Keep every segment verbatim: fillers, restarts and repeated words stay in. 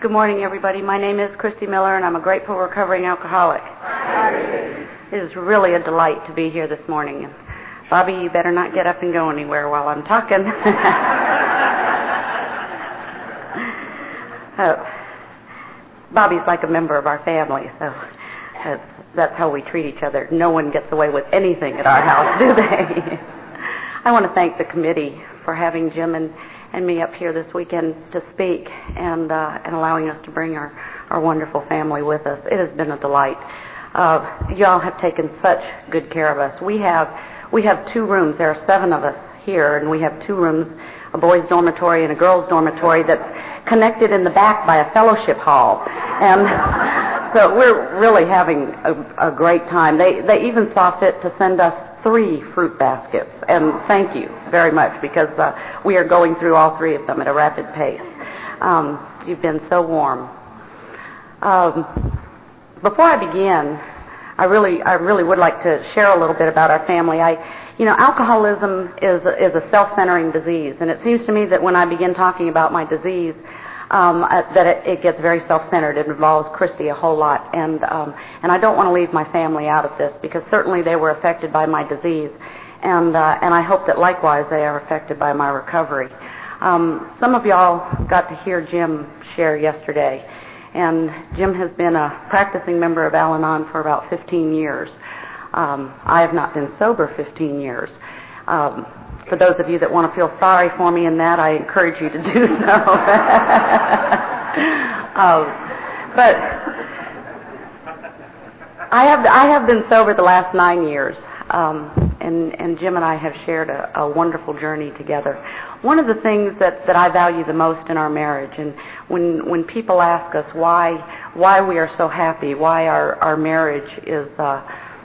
Good morning, everybody. My name is Christy Miller, and I'm a grateful recovering alcoholic. It is really a delight to be here this morning. Bobby, you better not get up and go anywhere while I'm talking. oh, Bobby's like a member of our family, so that's, that's how we treat each other. No one gets away with anything at our house, do they? I want to thank the committee for having Jim and and me up here this weekend to speak and uh, and allowing us to bring our, our wonderful family with us. It has been a delight. Uh, y'all have taken such good care of us. We have we have two rooms. There are seven of us here, and we have two rooms, a boys' dormitory and a girls' dormitory that's connected in the back by a fellowship hall. And so we're really having a, a great time. They they even saw fit to send us three fruit baskets, and thank you very much, because uh, we are going through all three of them at a rapid pace. Um, you've been so warm. Um, before I begin, I really, I really would like to share a little bit about our family. I, you know, alcoholism is is a self-centering disease, and it seems to me that when I begin talking about my disease, Um, uh, that it, it gets very self-centered. It involves Christy a whole lot, and um, and I don't want to leave my family out of this, because certainly they were affected by my disease, and uh, and I hope that likewise they are affected by my recovery. Um, some of y'all got to hear Jim share yesterday, and Jim has been a practicing member of Al-Anon for about fifteen years. Um, I have not been sober fifteen years. Um, For those of you that want to feel sorry for me in that, I encourage you to do so. um, but I have I have been sober the last nine years, um, and, and Jim and I have shared a, a wonderful journey together. One of the things that, that I value the most in our marriage, and when when people ask us why why we are so happy, why our, our marriage is uh,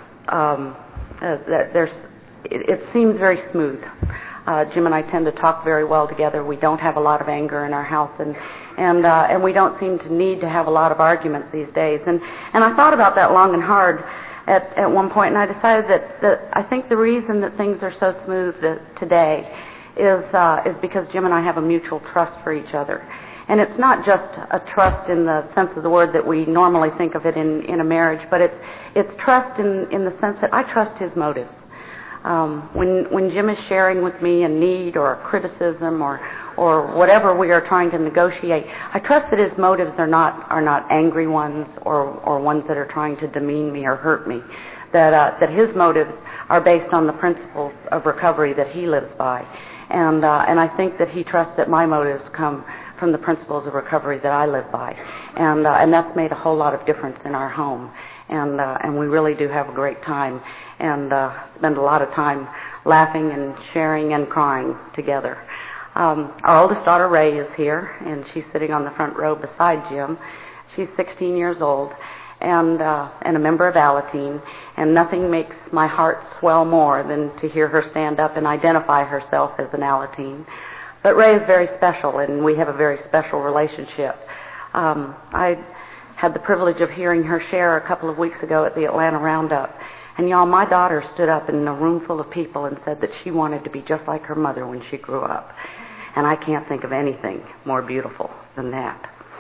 um, uh, that there's It, it seems very smooth. Uh, Jim and I tend to talk very well together. We don't have a lot of anger in our house, and and uh, and we don't seem to need to have a lot of arguments these days. And and I thought about that long and hard at at one point, and I decided that, that I think the reason that things are so smooth that today is uh, is because Jim and I have a mutual trust for each other. And it's not just a trust in the sense of the word that we normally think of it in, in a marriage, but it's it's trust in, in the sense that I trust his motives. Um, when when Jim is sharing with me a need or a criticism or or whatever we are trying to negotiate, I trust that his motives are not are not angry ones or, or ones that are trying to demean me or hurt me. That uh, that his motives are based on the principles of recovery that he lives by, and uh, and I think that he trusts that my motives come from the principles of recovery that I live by, and uh, and that's made a whole lot of difference in our home. And uh, and we really do have a great time, and uh, spend a lot of time laughing and sharing and crying together. Um, our oldest daughter, Ray, is here, and she's sitting on the front row beside Jim. She's sixteen years old, and uh, and a member of Alateen, and nothing makes my heart swell more than to hear her stand up and identify herself as an Alateen. But Ray is very special, and we have a very special relationship. Um, I had the privilege of hearing her share a couple of weeks ago at the Atlanta Roundup. And y'all, my daughter stood up in a room full of people and said that she wanted to be just like her mother when she grew up. And I can't think of anything more beautiful than that.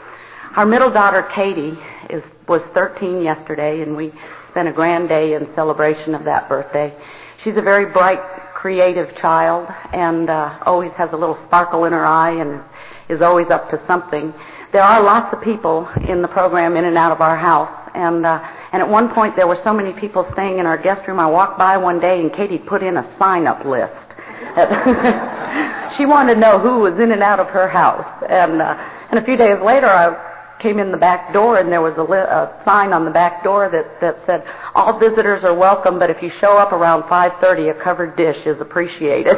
Our middle daughter, Katie, is was thirteen yesterday, and we spent a grand day in celebration of that birthday. She's a very bright, creative child, and uh, always has a little sparkle in her eye and is always up to something. There are lots of people in the program in and out of our house, and uh, and at one point there were so many people staying in our guest room. I walked by one day and Katie put in a sign-up list. She wanted to know who was in and out of her house, and uh, and a few days later I came in the back door, and there was a, li- a sign on the back door that, that said, "All visitors are welcome, but if you show up around five thirty, a covered dish is appreciated."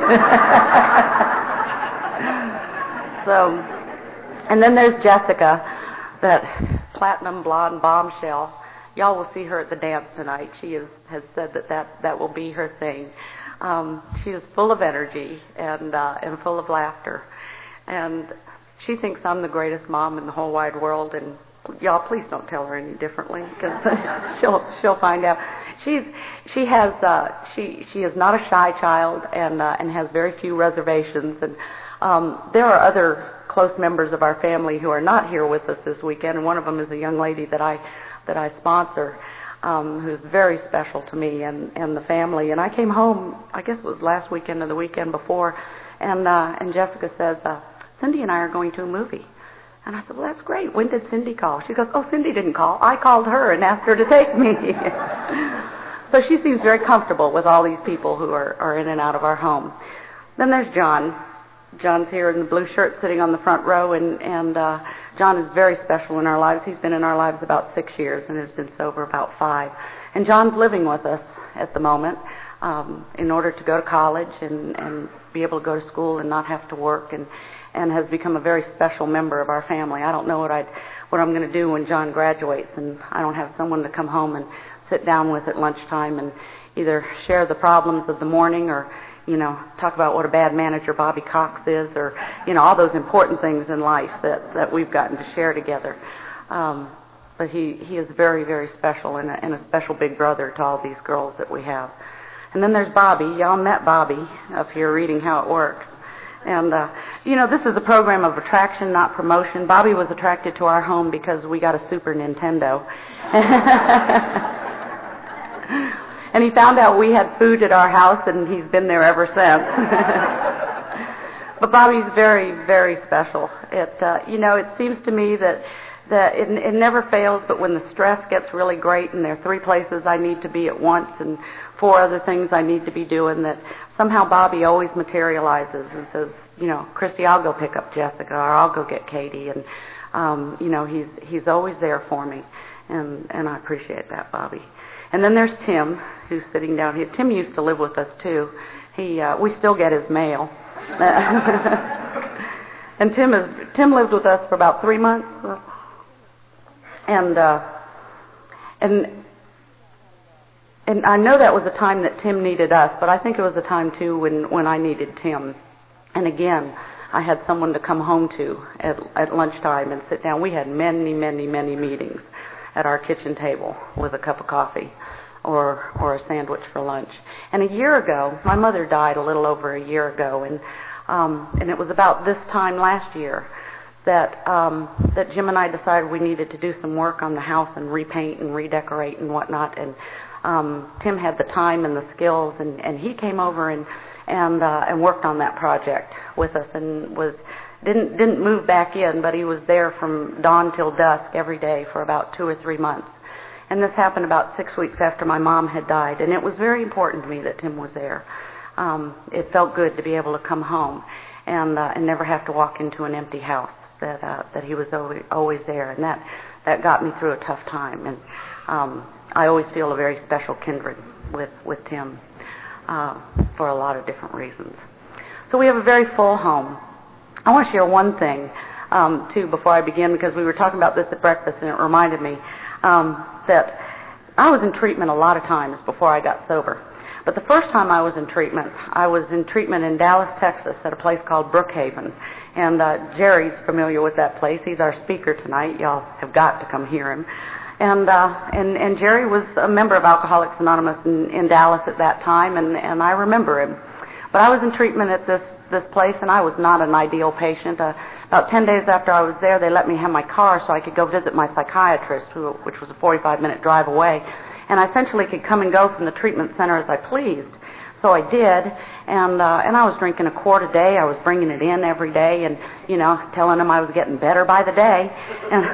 So. And then there's Jessica, that platinum blonde bombshell. Y'all will see her at the dance tonight. She is, has said that, that that will be her thing. Um, she is full of energy and uh, and full of laughter. And she thinks I'm the greatest mom in the whole wide world. And y'all, please don't tell her any differently, because she'll she'll find out. She's she has uh, she she is not a shy child, and uh, and has very few reservations. And um, there are other close members of our family who are not here with us this weekend, and one of them is a young lady that I that I sponsor, um, who's very special to me and, and the family. And I came home, I guess it was last weekend or the weekend before, and uh, and Jessica says, uh, Cindy and I are going to a movie. And I said, well, that's great. When did Cindy call? She goes, oh, Cindy didn't call. I called her and asked her to take me. So she seems very comfortable with all these people who are, are in and out of our home. Then there's John. John's here in the blue shirt sitting on the front row, and, and uh, John is very special in our lives. He's been in our lives about six years and has been sober about five. And John's living with us at the moment um, in order to go to college and, and be able to go to school and not have to work, and and has become a very special member of our family. I don't know what I'd, what I'm going to do when John graduates, and I don't have someone to come home and sit down with at lunchtime and either share the problems of the morning or, you know, talk about what a bad manager Bobby Cox is, or, you know, all those important things in life that, that we've gotten to share together. Um, but he, he is very, very special and a, and a special big brother to all these girls that we have. And then there's Bobby. Y'all met Bobby up here reading How It Works. And, uh, you know, this is a program of attraction, not promotion. Bobby was attracted to our home because we got a Super Nintendo. And he found out we had food at our house, and he's been there ever since. But Bobby's very, very special. It, uh, you know, it seems to me that that it, it never fails, but when the stress gets really great and there are three places I need to be at once and four other things I need to be doing, that somehow Bobby always materializes and says, you know, Christy, I'll go pick up Jessica, or I'll go get Katie, and um, you know, he's he's always there for me, and and I appreciate that, Bobby. And then there's Tim, who's sitting down here. Tim used to live with us too. He uh, we still get his mail. And Tim is Tim lived with us for about three months. And uh, and and I know that was a time that Tim needed us, but I think it was a time too when, when I needed Tim. And again, I had someone to come home to at at lunchtime and sit down. We had many, many, many meetings at our kitchen table with a cup of coffee or or a sandwich for lunch. And a year ago, my mother died a little over a year ago, and um, and it was about this time last year that um, that Jim and I decided we needed to do some work on the house and repaint and redecorate and whatnot. And um, Tim had the time and the skills, and, and he came over and and uh, and worked on that project with us, and was didn't didn't move back in, but he was there from dawn till dusk every day for about two or three months. And this happened about six weeks after my mom had died, and it was very important to me that Tim was there. Um, it felt good to be able to come home and uh, and never have to walk into an empty house. That uh, that he was always, always there, and that that got me through a tough time. And um, I always feel a very special kindred with with Tim uh, for a lot of different reasons. So we have a very full home. I want to share one thing um, too before I begin, because we were talking about this at breakfast, and it reminded me um, that I was in treatment a lot of times before I got sober. But the first time I was in treatment, I was in treatment in Dallas, Texas, at a place called Brookhaven. And uh, Jerry's familiar with that place. He's our speaker tonight. Y'all have got to come hear him. And uh, and and Jerry was a member of Alcoholics Anonymous in, in Dallas at that time, and, and I remember him. But I was in treatment at this, this place, and I was not an ideal patient. Uh, about ten days after I was there, they let me have my car so I could go visit my psychiatrist, who, which was a forty-five minute drive away. And I essentially could come and go from the treatment center as I pleased. So I did, and uh, and I was drinking a quart a day. I was bringing it in every day, and you know, telling them I was getting better by the day. And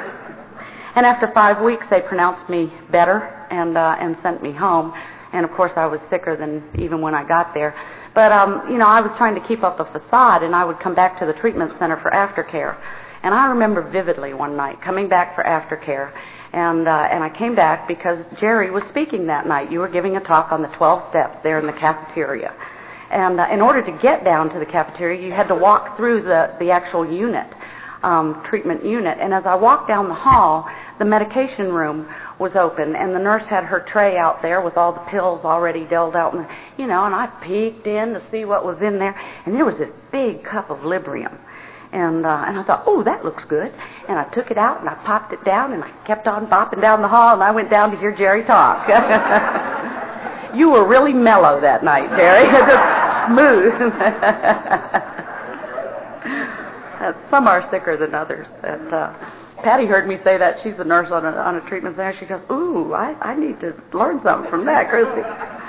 and after five weeks, they pronounced me better and uh, and sent me home. And of course, I was sicker than even when I got there. But um, you know, I was trying to keep up a facade, and I would come back to the treatment center for aftercare. And I remember vividly one night coming back for aftercare, and uh, and I came back because Jerry was speaking that night. You were giving a talk on the twelve steps there in the cafeteria. And uh, in order to get down to the cafeteria, you had to walk through the, the actual unit, um, treatment unit. And as I walked down the hall, the medication room was open, and the nurse had her tray out there with all the pills already dealt out. And, you know, and I peeked in to see what was in there, and there was this big cup of Librium. And uh, and I thought, oh, that looks good. And I took it out, and I popped it down, and I kept on bopping down the hall, and I went down to hear Jerry talk. You were really mellow that night, Jerry. Just smooth. Uh, some are sicker than others. And, uh, Patty heard me say that. She's a nurse on a, on a treatment center. She goes, ooh, I, I need to learn something from that, Christy.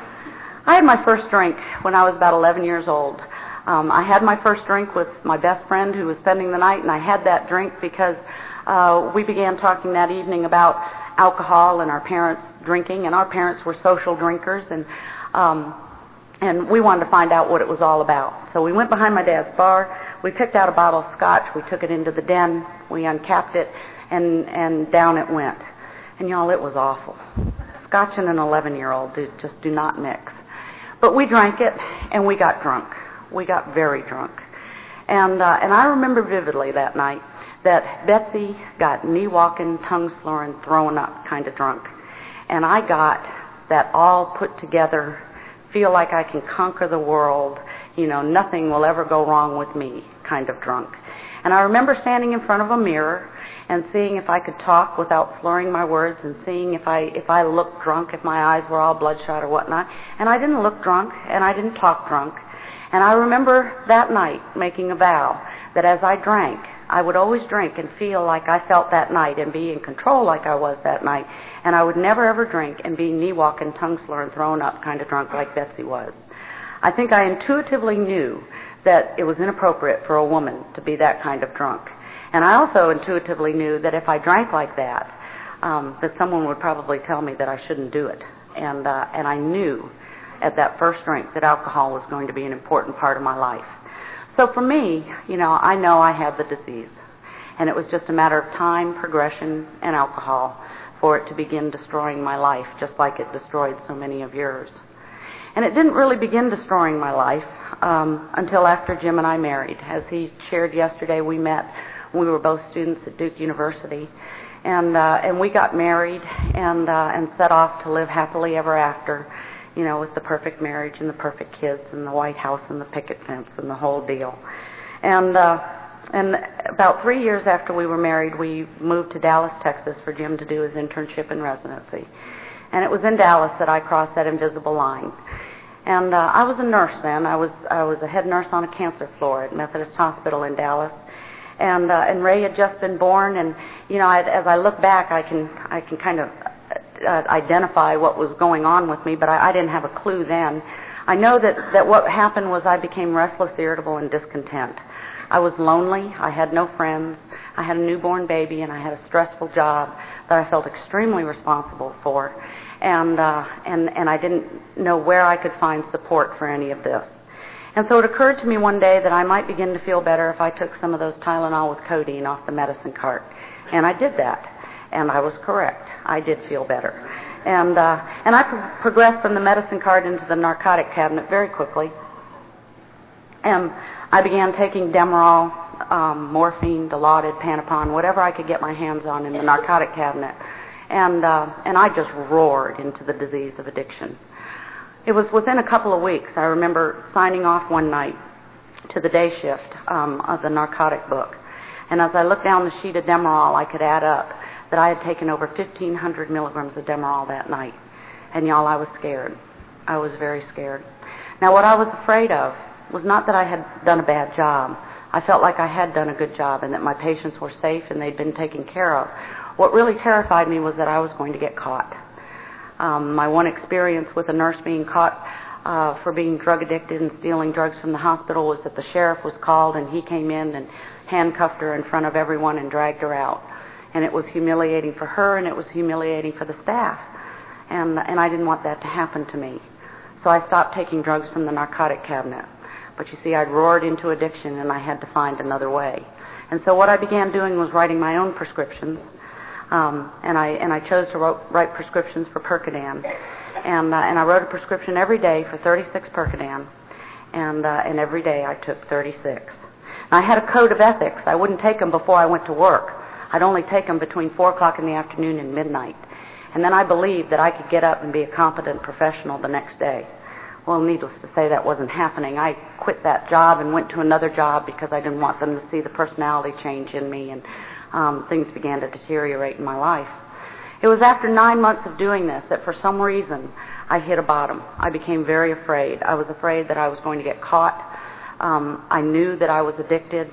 I had my first drink when I was about eleven years old. Um, I had my first drink with my best friend who was spending the night, and I had that drink because uh, we began talking that evening about alcohol and our parents drinking, and our parents were social drinkers, and um, and we wanted to find out what it was all about. So we went behind my dad's bar, we picked out a bottle of scotch, we took it into the den, we uncapped it, and, and down it went. And y'all, it was awful. Scotch and an eleven-year-old do, just do not mix. But we drank it, and we got drunk. We got very drunk. And, uh, and I remember vividly that night that Betsy got knee-walking, tongue-slurring, throwing up kind of drunk. And I got that all put together, feel like I can conquer the world, you know, nothing will ever go wrong with me kind of drunk. And I remember standing in front of a mirror and seeing if I could talk without slurring my words, and seeing if I if I looked drunk, if my eyes were all bloodshot or whatnot. And I didn't look drunk, and I didn't talk drunk. And I remember that night making a vow that as I drank, I would always drink and feel like I felt that night and be in control like I was that night. And I would never ever drink and be knee-walking, tongue-slurring, thrown up kind of drunk like Betsy was. I think I intuitively knew that it was inappropriate for a woman to be that kind of drunk. And I also intuitively knew that if I drank like that, um, that someone would probably tell me that I shouldn't do it. And, uh, and I knew at that first drink that alcohol was going to be an important part of my life. So for me, you know, I know I had the disease. And it was just a matter of time, progression, and alcohol for it to begin destroying my life, just like it destroyed so many of yours. And it didn't really begin destroying my life um, until after Jim and I married. As he shared yesterday, we met when we were both students at Duke University. And uh, and we got married and uh, and set off to live happily ever after, you know, with the perfect marriage and the perfect kids and the White House and the picket fence and the whole deal. And uh, and about three years after we were married, we moved to Dallas, Texas for Jim to do his internship and residency. And it was in Dallas that I crossed that invisible line. And uh, I was a nurse then. I was I was a head nurse on a cancer floor at Methodist Hospital in Dallas. And uh, and Ray had just been born. And you know, I, as I look back, I can I can kind of uh, identify what was going on with me, but I, I didn't have a clue then. I know that that what happened was I became restless, irritable, and discontent. I was lonely. I had no friends. I had a newborn baby, and I had a stressful job that I felt extremely responsible for. And uh, and and I didn't know where I could find support for any of this. And so it occurred to me one day that I might begin to feel better if I took some of those Tylenol with codeine off the medicine cart. And I did that. And I was correct. I did feel better. And uh, and I pro- progressed from the medicine cart into the narcotic cabinet very quickly. And I began taking Demerol, um, morphine, Dilaudid, Panapon, whatever I could get my hands on in the narcotic cabinet. And uh, and I just roared into the disease of addiction. It was within a couple of weeks. I remember signing off one night to the day shift um, of the narcotic book. And as I looked down the sheet of Demerol, I could add up that I had taken over fifteen hundred milligrams of Demerol that night. And y'all, I was scared. I was very scared. Now, what I was afraid of was not that I had done a bad job. I felt like I had done a good job and that my patients were safe and they'd been taken care of. What really terrified me was that I was going to get caught. Um, my one experience with a nurse being caught uh, for being drug addicted and stealing drugs from the hospital was that the sheriff was called and he came in and handcuffed her in front of everyone and dragged her out. And it was humiliating for her and it was humiliating for the staff. And, and I didn't want that to happen to me. So I stopped taking drugs from the narcotic cabinet. But you see, I'd roared into addiction and I had to find another way. And so what I began doing was writing my own prescriptions. Um, and I and I chose to wrote, write prescriptions for Percodan, and uh, and I wrote a prescription every day for thirty-six Percodan, and uh, and every day I took thirty-six. And I had a code of ethics. I wouldn't take them before I went to work. I'd only take them between four o'clock in the afternoon and midnight, and then I believed that I could get up and be a competent professional the next day. Well, needless to say, that wasn't happening. I quit that job and went to another job because I didn't want them to see the personality change in me, and Um, things began to deteriorate in my life. It was after nine months of doing this that for some reason I hit a bottom. I became very afraid. I was afraid that I was going to get caught. Um, I knew that I was addicted,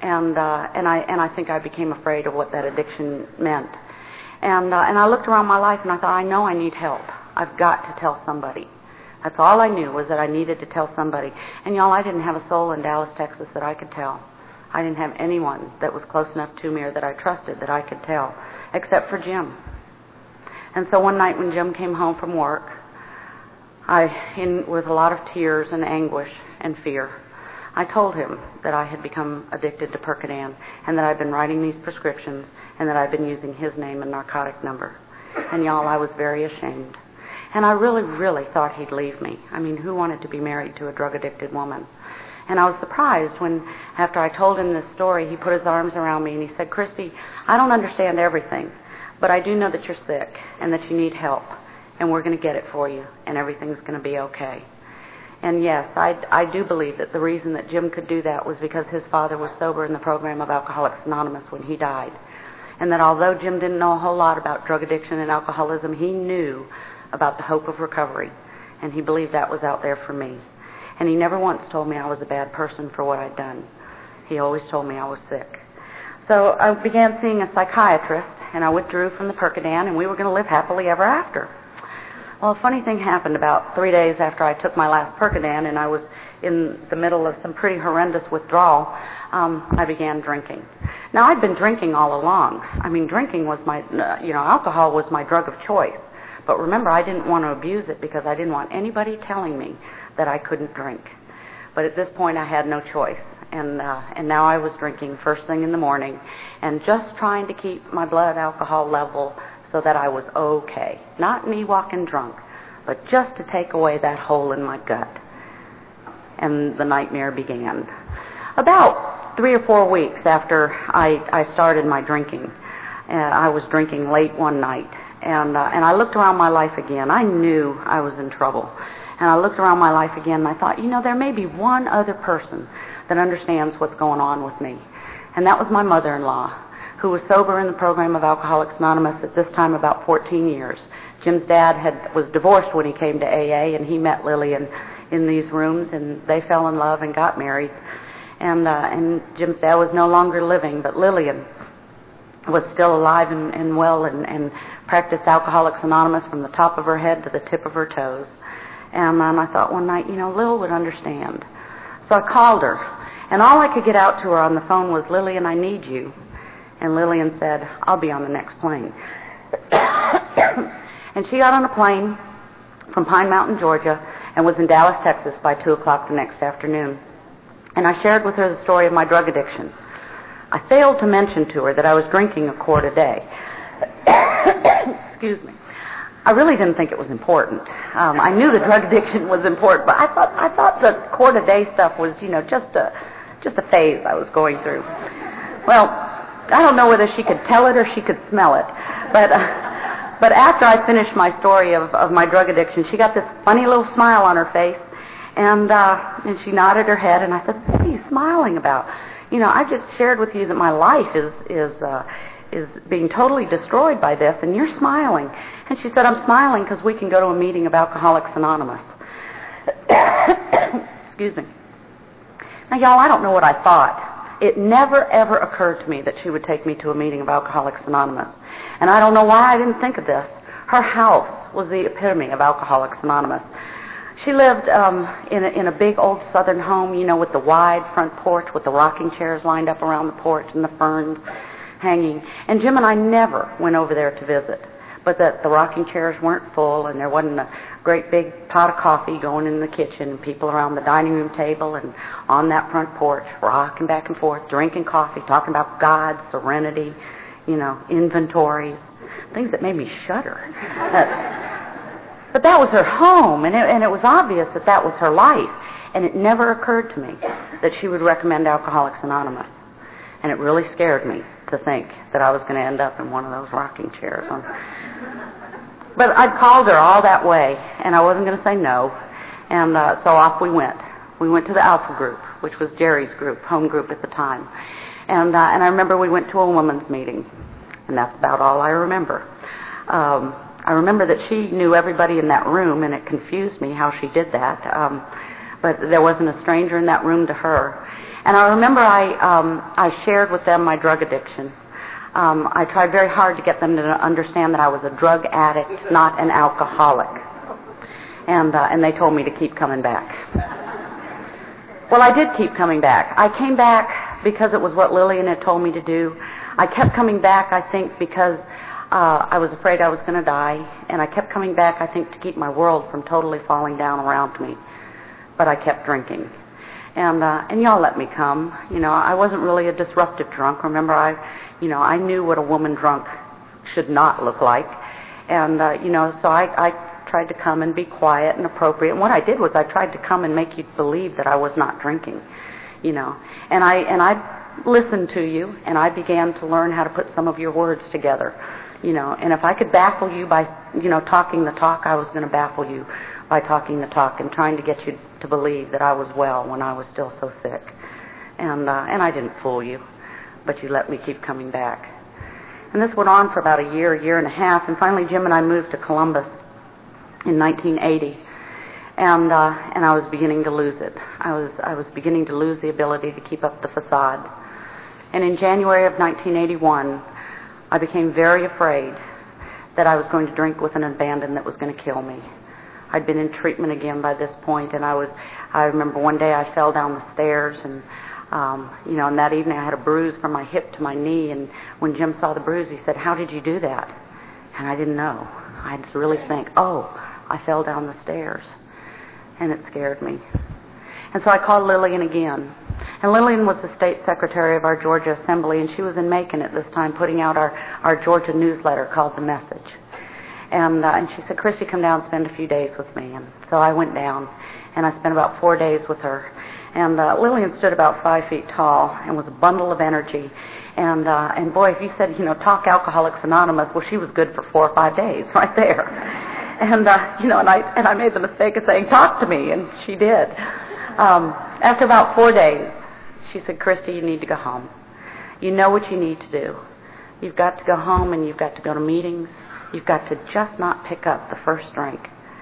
and uh, and I and I think I became afraid of what that addiction meant. And uh, and I looked around my life and I thought, I know I need help. I've got to tell somebody. That's all I knew, was that I needed to tell somebody. And y'all, I didn't have a soul in Dallas, Texas that I could tell. I didn't have anyone that was close enough to me or that I trusted that I could tell, except for Jim. And so one night when Jim came home from work, I, in with a lot of tears and anguish and fear, I told him that I had become addicted to Percodan and that I'd been writing these prescriptions and that I'd been using his name and narcotic number. And y'all, I was very ashamed. And I really, really thought he'd leave me. I mean, who wanted to be married to a drug-addicted woman? And I was surprised when, after I told him this story, he put his arms around me and he said, Christy, I don't understand everything, but I do know that you're sick and that you need help, and we're going to get it for you, and everything's going to be okay. And yes, I, I do believe that the reason that Jim could do that was because his father was sober in the program of Alcoholics Anonymous when he died. And that although Jim didn't know a whole lot about drug addiction and alcoholism, he knew about the hope of recovery, and he believed that was out there for me. And he never once told me I was a bad person for what I'd done. He always told me I was sick. So I began seeing a psychiatrist, and I withdrew from the Percodan, and we were going to live happily ever after. Well, a funny thing happened about three days after I took my last Percodan, and I was in the middle of some pretty horrendous withdrawal. Um, I began drinking. Now, I'd been drinking all along. I mean, drinking was my, uh, you know, alcohol was my drug of choice. But remember, I didn't want to abuse it because I didn't want anybody telling me that I couldn't drink. But at this point, I had no choice. And uh, and now I was drinking first thing in the morning and just trying to keep my blood alcohol level so that I was okay. Not me walking drunk, but just to take away that hole in my gut. And the nightmare began. About three or four weeks after I, I started my drinking, uh, I was drinking late one night. And uh, and I looked around my life again. I knew I was in trouble. And I looked around my life again and I thought, you know, there may be one other person that understands what's going on with me. And that was my mother-in-law, who was sober in the program of Alcoholics Anonymous at this time about fourteen years. Jim's dad had was divorced when he came to A A, and he met Lillian in these rooms, and they fell in love and got married. And uh, and Jim's dad was no longer living, but Lillian was still alive and, and well and, and practiced Alcoholics Anonymous from the top of her head to the tip of her toes. And um, I thought one night, you know, Lil would understand. So I called her, and all I could get out to her on the phone was, Lillian, I need you. And Lillian said, I'll be on the next plane. And she got on a plane from Pine Mountain, Georgia, and was in Dallas, Texas by two o'clock the next afternoon. And I shared with her the story of my drug addiction. I failed to mention to her that I was drinking a quart a day. Excuse me. I really didn't think it was important. Um, I knew the drug addiction was important, but I thought I thought the quart a day stuff was, you know, just a just a phase I was going through. Well, I don't know whether she could tell it or she could smell it, but uh, but after I finished my story of, of my drug addiction, she got this funny little smile on her face, and uh, and she nodded her head, and I said, "What are you smiling about? You know, I just shared with you that my life is is." Uh, is being totally destroyed by this, and you're smiling." And she said, "I'm smiling because we can go to a meeting of Alcoholics Anonymous." Excuse me. Now, y'all, I don't know what I thought. It never, ever occurred to me that she would take me to a meeting of Alcoholics Anonymous. And I don't know why I didn't think of this. Her house was the epitome of Alcoholics Anonymous. She lived um, in, a, in a big old southern home, you know, with the wide front porch with the rocking chairs lined up around the porch and the ferns hanging. And Jim and I never went over there to visit, but that the rocking chairs weren't full and there wasn't a great big pot of coffee going in the kitchen and people around the dining room table and on that front porch rocking back and forth, drinking coffee, talking about God, serenity, you know, inventories, things that made me shudder. But, but that was her home, and it, and it was obvious that that was her life, and it never occurred to me that she would recommend Alcoholics Anonymous. And it really scared me to think that I was going to end up in one of those rocking chairs. But I'd called her all that way, and I wasn't going to say no. And uh, so off we went. We went to the Alpha group, which was Jerry's group, home group at the time. And uh, and I remember we went to a women's meeting, and that's about all I remember. Um, I remember that she knew everybody in that room, and it confused me how she did that. Um, but there wasn't a stranger in that room to her. And I remember I um, I shared with them my drug addiction. Um, I tried very hard to get them to understand that I was a drug addict, not an alcoholic. And uh, and they told me to keep coming back. Well, I did keep coming back. I came back because it was what Lillian had told me to do. I kept coming back, I think, because uh, I was afraid I was going to die. And I kept coming back, I think, to keep my world from totally falling down around me. But I kept drinking. And uh, and y'all let me come. You know, I wasn't really a disruptive drunk. Remember, I, you know, I knew what a woman drunk should not look like. And, uh, you know, so I, I tried to come and be quiet and appropriate. And what I did was I tried to come and make you believe that I was not drinking, you know. And I and I listened to you, and I began to learn how to put some of your words together, you know. And if I could baffle you by, you know, talking the talk, I was going to baffle you by talking the talk and trying to get you to believe that I was well when I was still so sick. And uh, and I didn't fool you, but you let me keep coming back. And this went on for about a year, a year and a half, and finally Jim and I moved to Columbus in nineteen eighty, and uh, and I was beginning to lose it. I was I was beginning to lose the ability to keep up the facade. And in January of nineteen eighty-one, I became very afraid that I was going to drink with an abandon that was going to kill me. I'd been in treatment again by this point, and I was. I remember one day I fell down the stairs, and um, you know, and that evening I had a bruise from my hip to my knee. And when Jim saw the bruise, he said, "How did you do that?" And I didn't know. I had to really think. Oh, I fell down the stairs, and it scared me. And so I called Lillian again. And Lillian was the state secretary of our Georgia Assembly, and she was in Macon at this time putting out our, our Georgia newsletter called The Message. And, uh, and she said, "Christy, come down and spend a few days with me." And so I went down, and I spent about four days with her. And uh, Lillian stood about five feet tall and was a bundle of energy. And uh, and boy, if you said, you know, talk Alcoholics Anonymous, well, she was good for four or five days right there. And uh, you know, and I and I made the mistake of saying, "Talk to me," and she did. Um, after about four days, she said, "Christy, you need to go home. You know what you need to do. You've got to go home, and you've got to go to meetings. You've got to just not pick up the first drink.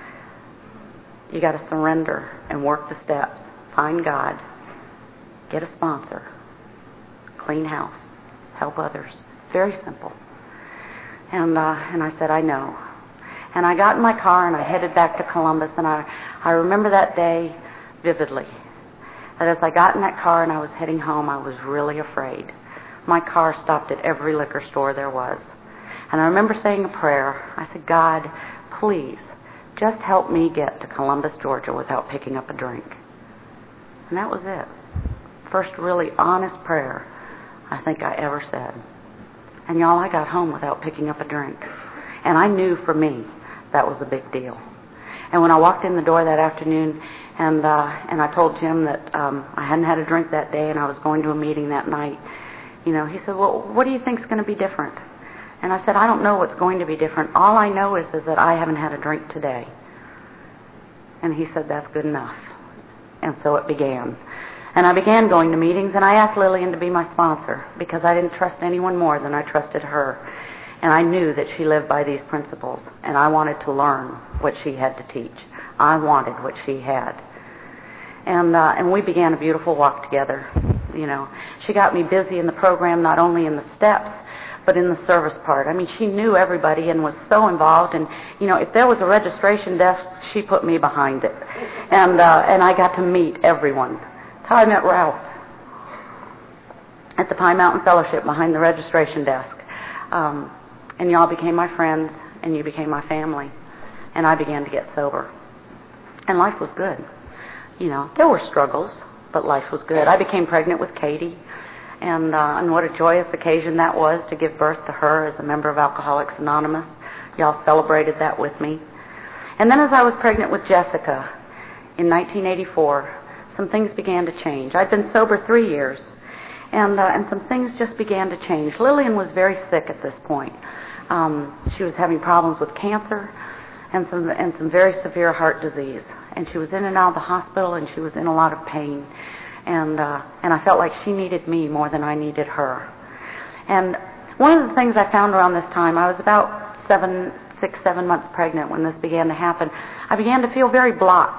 You got to surrender and work the steps. Find God. Get a sponsor. Clean house. Help others. Very simple." And uh, and I said, "I know." And I got in my car and I headed back to Columbus, and I, I remember that day vividly. That as I got in that car and I was heading home, I was really afraid. My car stopped at every liquor store there was. And I remember saying a prayer. I said, "God, please, just help me get to Columbus, Georgia without picking up a drink." And that was it. First really honest prayer I think I ever said. And y'all, I got home without picking up a drink. And I knew for me that was a big deal. And when I walked in the door that afternoon and uh, and I told Jim that um, I hadn't had a drink that day and I was going to a meeting that night, you know, he said, "Well, what do you think's going to be different?" And I said, "I don't know what's going to be different. All I know is, is that I haven't had a drink today." And he said, "That's good enough." And so it began. And I began going to meetings, and I asked Lillian to be my sponsor because I didn't trust anyone more than I trusted her. And I knew that she lived by these principles, and I wanted to learn what she had to teach. I wanted what she had. And uh, and we began a beautiful walk together. You know, she got me busy in the program, not only in the steps, but in the service part. I mean, she knew everybody and was so involved. And, you know, if there was a registration desk, she put me behind it. And uh, and I got to meet everyone. That's how I met Ralph at the Pine Mountain Fellowship behind the registration desk. Um, and y'all became my friends, and you became my family. And I began to get sober. And life was good. You know, there were struggles, but life was good. I became pregnant with Katie. And, uh, and what a joyous occasion that was to give birth to her as a member of Alcoholics Anonymous. Y'all celebrated that with me. And then as I was pregnant with Jessica in nineteen eighty-four, some things began to change. I'd been sober three years, and uh, and some things just began to change. Lillian was very sick at this point. Um, she was having problems with cancer and some and some very severe heart disease. And she was in and out of the hospital, and she was in a lot of pain. And uh, and I felt like she needed me more than I needed her. And one of the things I found around this time, I was about seven, six, seven months pregnant when this began to happen. I began to feel very blocked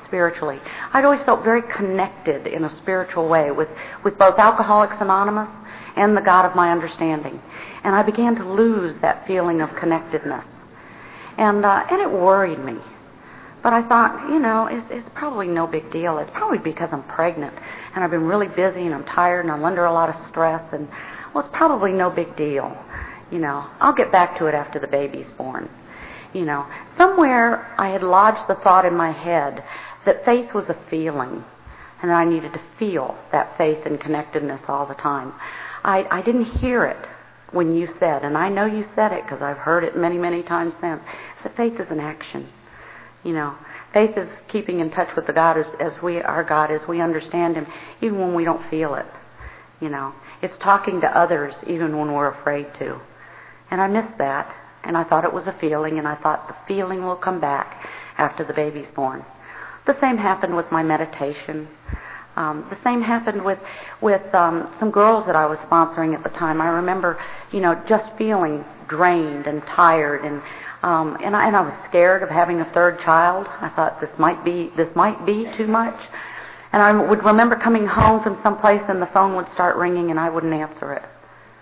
spiritually. I'd always felt very connected in a spiritual way with, with both Alcoholics Anonymous and the God of my understanding. And I began to lose that feeling of connectedness. And, uh, and it worried me. But I thought, you know, it's, it's probably no big deal. It's probably because I'm pregnant and I've been really busy and I'm tired and I'm under a lot of stress. And, well, it's probably no big deal. You know, I'll get back to it after the baby's born. You know, somewhere I had lodged the thought in my head that faith was a feeling and I needed to feel that faith and connectedness all the time. I, I didn't hear it when you said, and I know you said it because I've heard it many, many times since, that faith is an action. You know, faith is keeping in touch with the God as, as we, our God, as we understand Him, even when we don't feel it. You know, it's talking to others even when we're afraid to. And I missed that, and I thought it was a feeling, and I thought the feeling will come back after the baby's born. The same happened with my meditation. Um, the same happened with with um, some girls that I was sponsoring at the time. I remember, you know, just feeling drained and tired, and um, and I and I was scared of having a third child. I thought this might be this might be too much. And I would remember coming home from someplace, and the phone would start ringing, and I wouldn't answer it.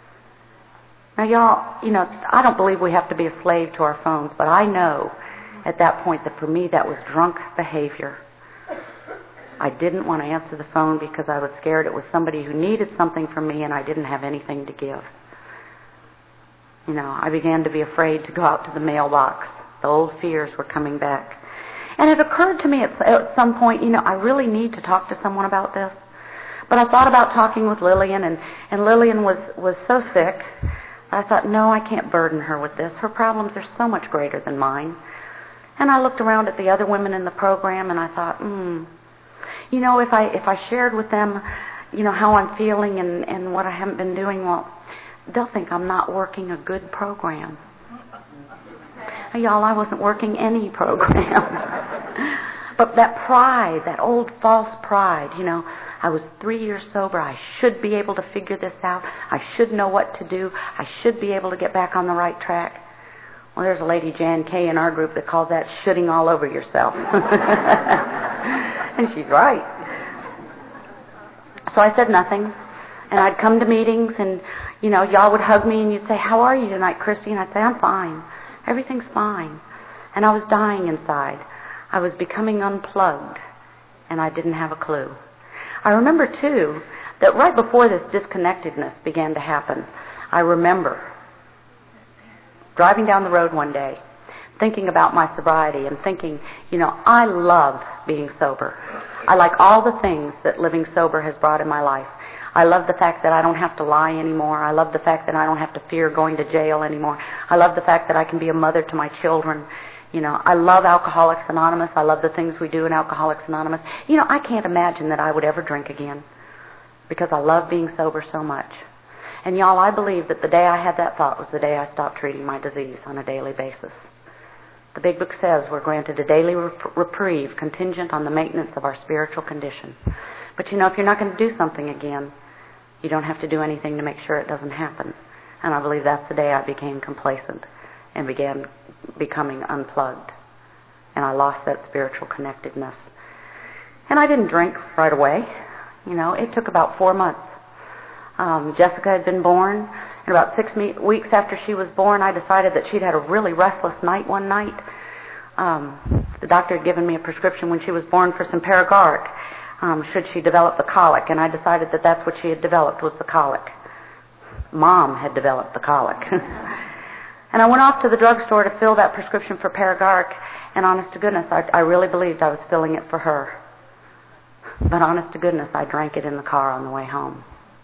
Now, y'all, you know, I don't believe we have to be a slave to our phones, but I know at that point that for me that was drunk behavior. I didn't want to answer the phone because I was scared it was somebody who needed something from me and I didn't have anything to give. You know, I began to be afraid to go out to the mailbox. The old fears were coming back. And it occurred to me at, at some point, you know, I really need to talk to someone about this. But I thought about talking with Lillian, and, and Lillian was, was so sick. I thought, no, I can't burden her with this. Her problems are so much greater than mine. And I looked around at the other women in the program, and I thought, hmm, you know, if I if I shared with them, you know, how I'm feeling and, and what I haven't been doing, well, they'll think I'm not working a good program. Y'all, I wasn't working any program. But that pride, that old false pride, you know, I was three years sober. I should be able to figure this out. I should know what to do. I should be able to get back on the right track. Well, there's a lady, Jan Kay, in our group that calls that shooting all over yourself. And she's right. So I said nothing. And I'd come to meetings and, you know, y'all would hug me and you'd say, how are you tonight, Christy? And I'd say, I'm fine. Everything's fine. And I was dying inside. I was becoming unplugged, and I didn't have a clue. I remember, too, that right before this disconnectedness began to happen, I remember driving down the road one day, thinking about my sobriety and thinking, you know, I love being sober. I like all the things that living sober has brought in my life. I love the fact that I don't have to lie anymore. I love the fact that I don't have to fear going to jail anymore. I love the fact that I can be a mother to my children. You know, I love Alcoholics Anonymous. I love the things we do in Alcoholics Anonymous. You know, I can't imagine that I would ever drink again because I love being sober so much. And y'all, I believe that the day I had that thought was the day I stopped treating my disease on a daily basis. The Big Book says we're granted a daily rep- reprieve contingent on the maintenance of our spiritual condition. But you know, if you're not going to do something again, you don't have to do anything to make sure it doesn't happen. And I believe that's the day I became complacent and began becoming unplugged. And I lost that spiritual connectedness. And I didn't drink right away. You know, it took about four months. Um, Jessica had been born, and about six me- weeks after she was born, I decided that she'd had a really restless night one night. Um, the doctor had given me a prescription when she was born for some Paragard, um, should she develop the colic, and I decided that that's what she had developed, was the colic. Mom had developed the colic. And I went off to the drugstore to fill that prescription for Paragard, and honest to goodness, I, I really believed I was filling it for her. But honest to goodness, I drank it in the car on the way home.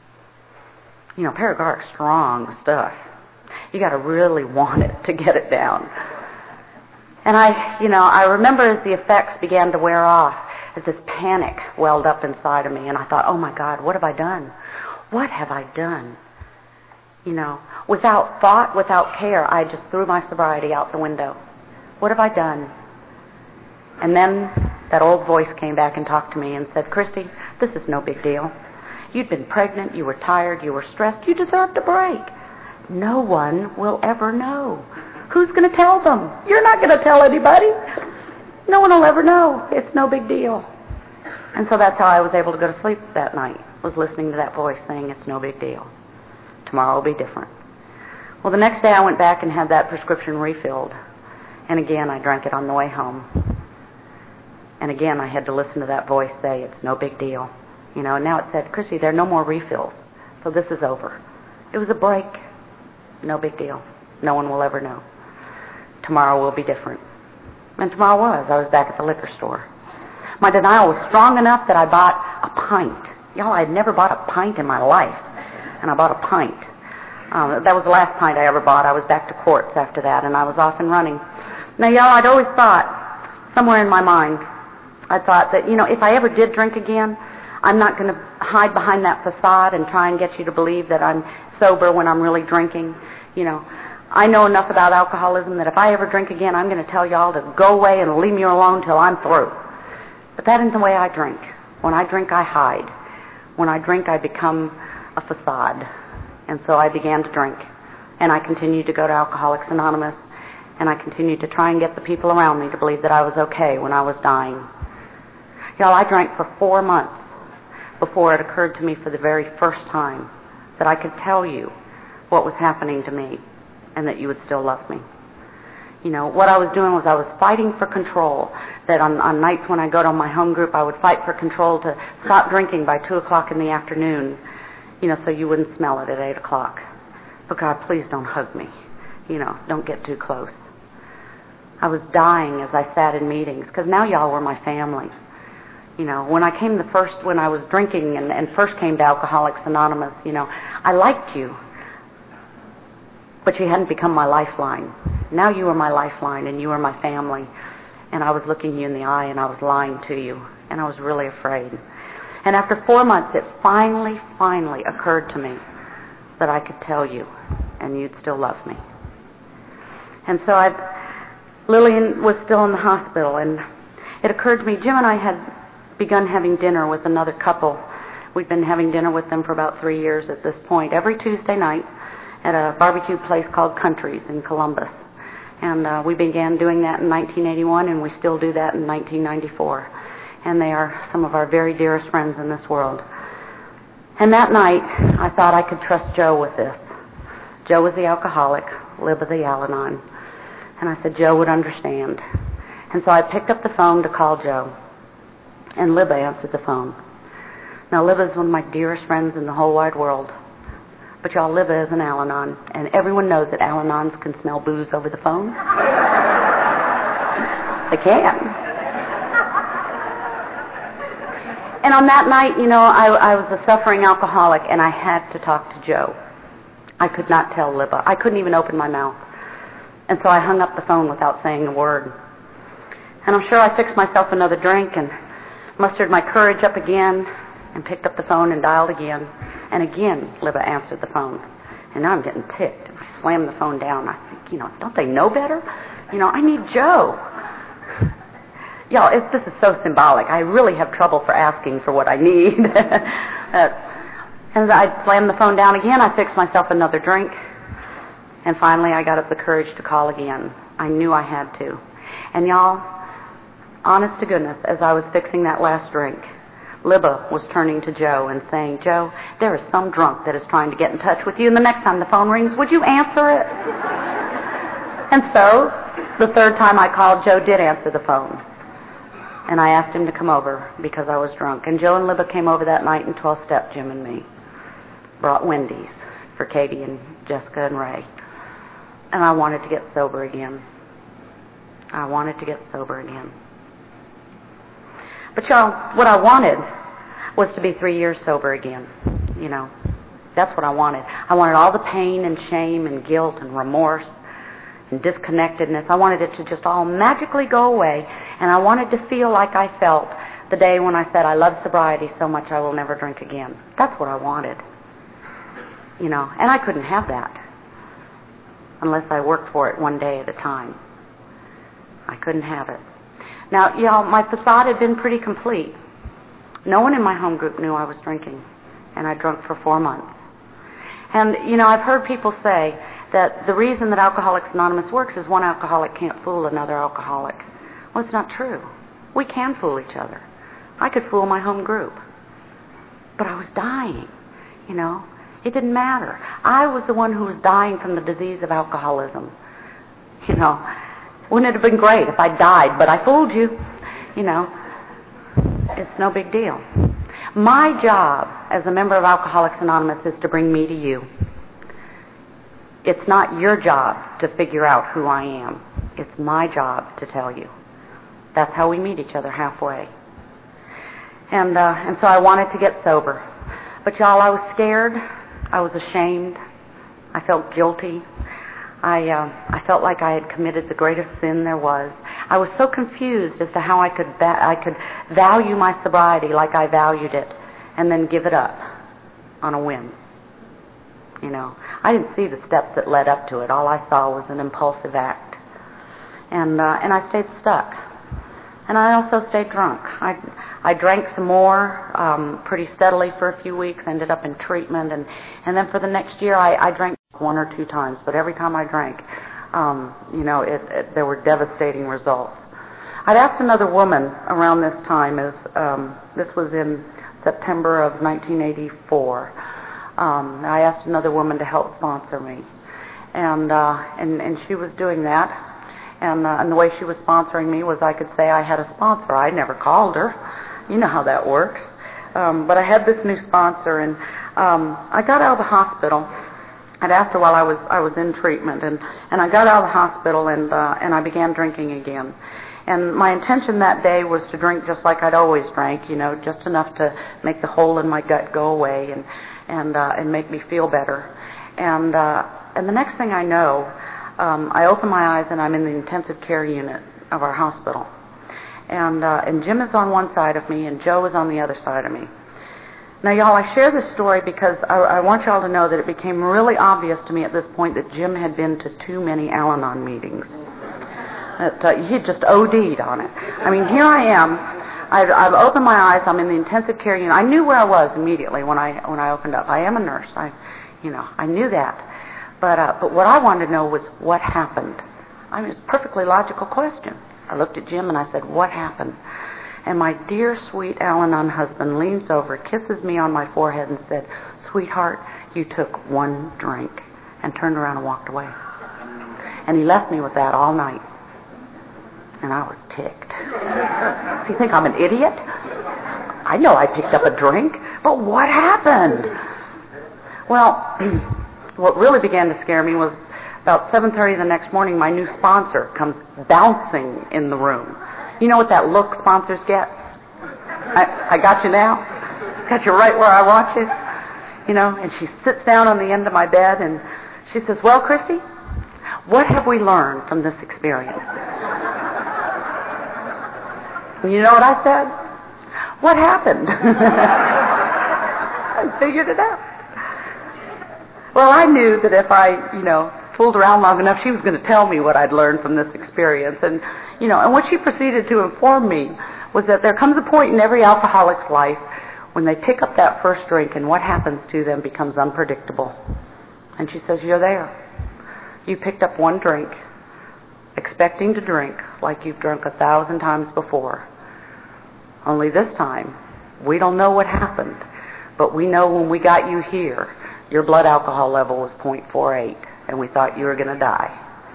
You know, Paragard's strong stuff. You got to really want it to get it down. And I, you know, I remember as the effects began to wear off, as this panic welled up inside of me, and I thought, oh my God, what have I done? What have I done? You know, without thought, without care, I just threw my sobriety out the window. What have I done? And then that old voice came back and talked to me and said, Christy, this is no big deal. You'd been pregnant, you were tired, you were stressed, you deserved a break. No one will ever know. Who's going to tell them? You're not going to tell anybody. No one will ever know. It's no big deal. And so that's how I was able to go to sleep that night, was listening to that voice saying, it's no big deal. Tomorrow will be different. Well, the next day I went back and had that prescription refilled. And again, I drank it on the way home. And again, I had to listen to that voice say, it's no big deal. You know, and now it said, Chrissy, there are no more refills. So this is over. It was a break. No big deal. No one will ever know. Tomorrow will be different. And tomorrow was. I was back at the liquor store. My denial was strong enough that I bought a pint. Y'all, I had never bought a pint in my life. And I bought a pint. Um, that was the last pint I ever bought. I was back to courts after that, and I was off and running. Now, y'all, I'd always thought, somewhere in my mind, I thought that, you know, if I ever did drink again, I'm not going to hide behind that facade and try and get you to believe that I'm sober when I'm really drinking. You know, I know enough about alcoholism that if I ever drink again, I'm going to tell y'all to go away and leave me alone till I'm through. But that isn't the way I drink. When I drink, I hide. When I drink, I become a facade. And so I began to drink. And I continued to go to Alcoholics Anonymous. And I continued to try and get the people around me to believe that I was okay when I was dying. Y'all, I drank for four months before it occurred to me for the very first time that I could tell you what was happening to me and that you would still love me. You know, what I was doing was I was fighting for control. That on, on nights when I go to my home group, I would fight for control to stop drinking by two o'clock in the afternoon, you know, so you wouldn't smell it at eight o'clock. But God, please don't hug me. You know, don't get too close. I was dying as I sat in meetings, because now y'all were my family. You know, when I came the first, when I was drinking and, and first came to Alcoholics Anonymous, you know, I liked you. But you hadn't become my lifeline. Now you are my lifeline and you are my family. And I was looking you in the eye and I was lying to you. And I was really afraid. And after four months, it finally, finally occurred to me that I could tell you and you'd still love me. And so I, Lillian was still in the hospital, and it occurred to me, Jim and I had begun having dinner with another couple. We'd been having dinner with them for about three years at this point, every Tuesday night at a barbecue place called Country's in Columbus. And uh, we began doing that in nineteen eighty-one, and we still do that in nineteen ninety-four. And they are some of our very dearest friends in this world. And that night, I thought I could trust Joe with this. Joe was the alcoholic, Libba the Al-Anon. And I said Joe would understand. And so I picked up the phone to call Joe. And Libba answered the phone. Now, Libba's one of my dearest friends in the whole wide world. But y'all, Libba is an Al-Anon. And everyone knows that Al-Anons can smell booze over the phone. They can. And on that night, you know, I, I was a suffering alcoholic, and I had to talk to Joe. I could not tell Libba. I couldn't even open my mouth. And so I hung up the phone without saying a word. And I'm sure I fixed myself another drink and mustered my courage up again and picked up the phone and dialed again. And again, Libba answered the phone. And now I'm getting ticked. I slammed the phone down. I think, you know, don't they know better? You know, I need Joe. Y'all, it's, this is so symbolic. I really have trouble for asking for what I need. uh, and I slammed the phone down again. I fixed myself another drink. And finally, I got up the courage to call again. I knew I had to. And y'all, honest to goodness, as I was fixing that last drink, Libba was turning to Joe and saying, Joe, there is some drunk that is trying to get in touch with you, and the next time the phone rings, would you answer it? And so, the third time I called, Joe did answer the phone. And I asked him to come over because I was drunk. And Joe and Libba came over that night and twelve-stepped Jim and me. Brought Wendy's for Katie and Jessica and Ray. And I wanted to get sober again. I wanted to get sober again. But y'all, what I wanted was to be three years sober again. You know, that's what I wanted. I wanted all the pain and shame and guilt and remorse and disconnectedness. I wanted it to just all magically go away. And I wanted to feel like I felt the day when I said, I love sobriety so much I will never drink again. That's what I wanted. You know, and I couldn't have that unless I worked for it one day at a time. I couldn't have it. Now, y'all, my facade had been pretty complete. No one in my home group knew I was drinking, and I drunk for four months. And, you know, I've heard people say that the reason that Alcoholics Anonymous works is one alcoholic can't fool another alcoholic. Well, it's not true. We can fool each other. I could fool my home group. But I was dying, you know. It didn't matter. I was the one who was dying from the disease of alcoholism. You know, wouldn't it have been great if I died, but I fooled you? You know, it's no big deal. My job as a member of Alcoholics Anonymous is to bring me to you. It's not your job to figure out who I am. It's my job to tell you. That's how we meet each other, halfway. And uh, and so I wanted to get sober. But y'all, I was scared. I was ashamed. I felt guilty. I uh, I felt like I had committed the greatest sin there was. I was so confused as to how I could ba- I could value my sobriety like I valued it, and then give it up on a whim. You know, I didn't see the steps that led up to it. All I saw was an impulsive act, and uh, and I stayed stuck. And I also stayed drunk. I I drank some more, um, pretty steadily for a few weeks. Ended up in treatment, and and then for the next year, I, I drank one or two times. But every time I drank, um, you know, it, it, there were devastating results. I'd asked another woman around this time, as um, this was in September of nineteen eighty-four. Um, I asked another woman to help sponsor me, and uh, and and she was doing that. And, uh, and the way she was sponsoring me was I could say I had a sponsor. I never called her. You know how that works. Um, but I had this new sponsor, and um, I got out of the hospital. I'd asked her while I was I was in treatment, and, and I got out of the hospital, and uh, and I began drinking again. And my intention that day was to drink just like I'd always drank, you know, just enough to make the hole in my gut go away and and uh, and make me feel better. And uh, and the next thing I know, Um, I open my eyes and I'm in the intensive care unit of our hospital. And uh, and Jim is on one side of me and Joe is on the other side of me. Now, y'all, I share this story because I, I want y'all to know that it became really obvious to me at this point that Jim had been to too many Al-Anon meetings. That, uh, he had just O D'd on it. I mean, here I am. I've, I've opened my eyes. I'm in the intensive care unit. I knew where I was immediately when I when I opened up. I am a nurse. I, you know, I knew that. But uh, but what I wanted to know was what happened. I mean, it's a perfectly logical question. I looked at Jim and I said, what happened? And my dear, sweet Al-Anon husband leans over, kisses me on my forehead and said, sweetheart, you took one drink, and turned around and walked away. And he left me with that all night. And I was ticked. So you think I'm an idiot? I know I picked up a drink, but what happened? Well, what really began to scare me was about seven thirty the next morning, my new sponsor comes bouncing in the room. You know what that look sponsors get? I, I got you now. Got you right where I want you. You know, and she sits down on the end of my bed and she says, well, Christy, what have we learned from this experience? And you know what I said? What happened? I figured it out. Well, I knew that if I, you know, fooled around long enough, she was going to tell me what I'd learned from this experience. And, you know, and what she proceeded to inform me was that there comes a point in every alcoholic's life when they pick up that first drink and what happens to them becomes unpredictable. And she says, you're there. You picked up one drink, expecting to drink like you've drunk a thousand times before. Only this time, we don't know what happened, but we know when we got you here, your blood alcohol level was point four eight, and we thought you were going to die.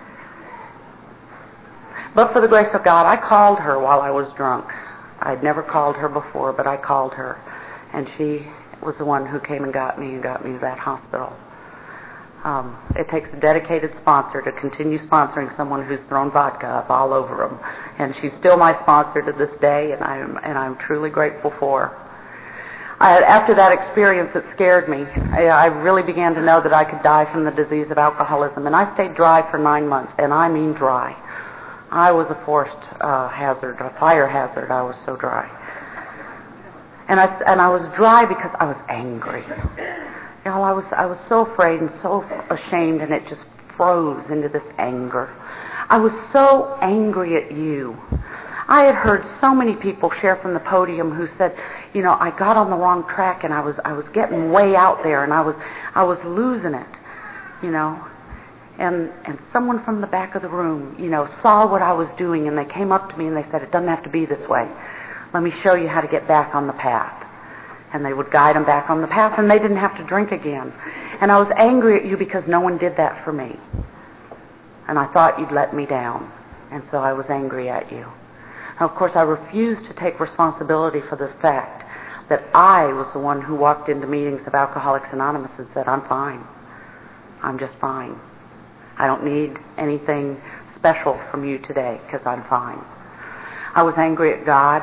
But for the grace of God, I called her while I was drunk. I'd never called her before, but I called her, and she was the one who came and got me and got me to that hospital. Um, it takes a dedicated sponsor to continue sponsoring someone who's thrown vodka up all over them, and she's still my sponsor to this day, and I'm and I'm truly grateful for her. I, after that experience, it scared me. I, I really began to know that I could die from the disease of alcoholism, and I stayed dry for nine months, and I mean dry. I was a forced uh, hazard, a fire hazard. I was so dry, and I and I was dry because I was angry. You know, I was I was so afraid and so ashamed, and it just froze into this anger. I was so angry at you. I had heard so many people share from the podium who said, you know, I got on the wrong track and I was I was getting way out there and I was I was losing it, you know. And, and someone from the back of the room, you know, saw what I was doing, and they came up to me and they said, it doesn't have to be this way. Let me show you how to get back on the path. And they would guide them back on the path, and they didn't have to drink again. And I was angry at you because no one did that for me. And I thought you'd let me down. And so I was angry at you. Now, of course, I refused to take responsibility for the fact that I was the one who walked into meetings of Alcoholics Anonymous and said, I'm fine. I'm just fine. I don't need anything special from you today because I'm fine. I was angry at God.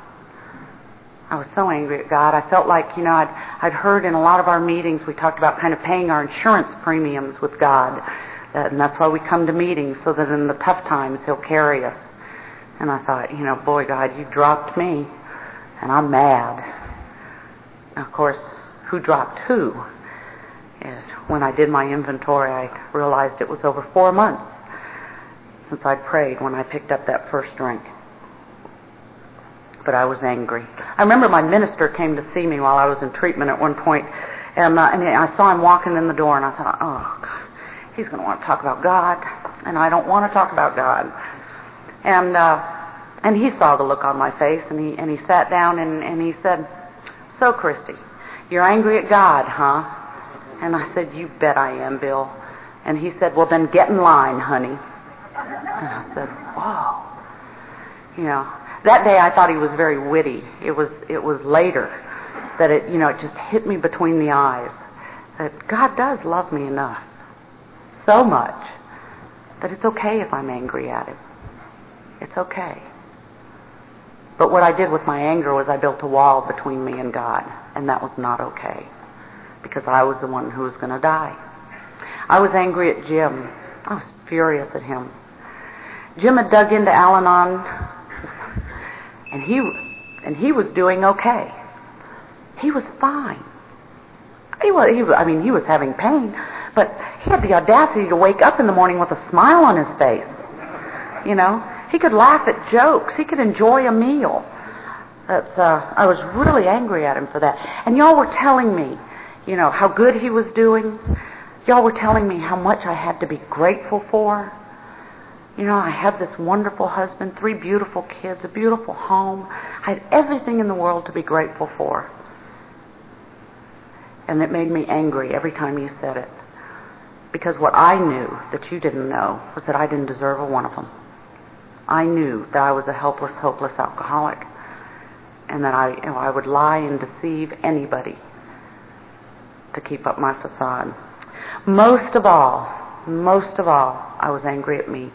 I was so angry at God. I felt like, you know, I'd, I'd heard in a lot of our meetings we talked about kind of paying our insurance premiums with God. And that's why we come to meetings, so that in the tough times He'll carry us. And I thought, you know, boy, God, you dropped me, and I'm mad. Now, of course, who dropped who? And when I did my inventory, I realized it was over four months since I'd prayed when I picked up that first drink. But I was angry. I remember my minister came to see me while I was in treatment at one point, and, uh, and I saw him walking in the door, and I thought, oh, God, he's going to want to talk about God, and I don't want to talk about God. And uh, and he saw the look on my face, and he and he sat down, and, and he said, so, Christy, you're angry at God, huh? And I said, you bet I am, Bill. And he said, well, then get in line, honey. And I said, wow. You know, that day I thought he was very witty. It was it was later that it, you know, it just hit me between the eyes that God does love me enough, so much, that it's okay if I'm angry at Him. It's okay. But what I did with my anger was I built a wall between me and God, and that was not okay, because I was the one who was going to die. I was angry at Jim. I was furious at him. Jim had dug into Al-Anon, and he and he was doing okay. He was fine. He was, he was, I mean, he was having pain, but he had the audacity to wake up in the morning with a smile on his face. You know, he could laugh at jokes. He could enjoy a meal. That's, uh, I was really angry at him for that. And y'all were telling me, you know, how good he was doing. Y'all were telling me how much I had to be grateful for. You know, I had this wonderful husband, three beautiful kids, a beautiful home. I had everything in the world to be grateful for. And it made me angry every time you said it. Because what I knew that you didn't know was that I didn't deserve a one of them. I knew that I was a helpless, hopeless alcoholic. And that I, you know, I would lie and deceive anybody to keep up my facade. Most of all, most of all, I was angry at me.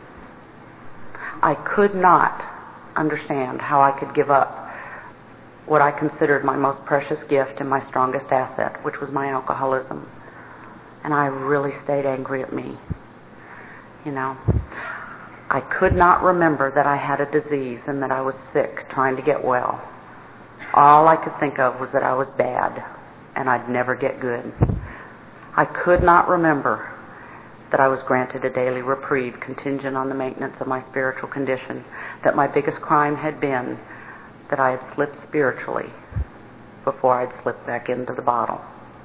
I could not understand how I could give up what I considered my most precious gift and my strongest asset, which was my alcoholism. And I really stayed angry at me. You know, I could not remember that I had a disease and that I was sick trying to get well. All I could think of was that I was bad and I'd never get good. I could not remember that I was granted a daily reprieve contingent on the maintenance of my spiritual condition, that my biggest crime had been that I had slipped spiritually before I'd slipped back into the bottle.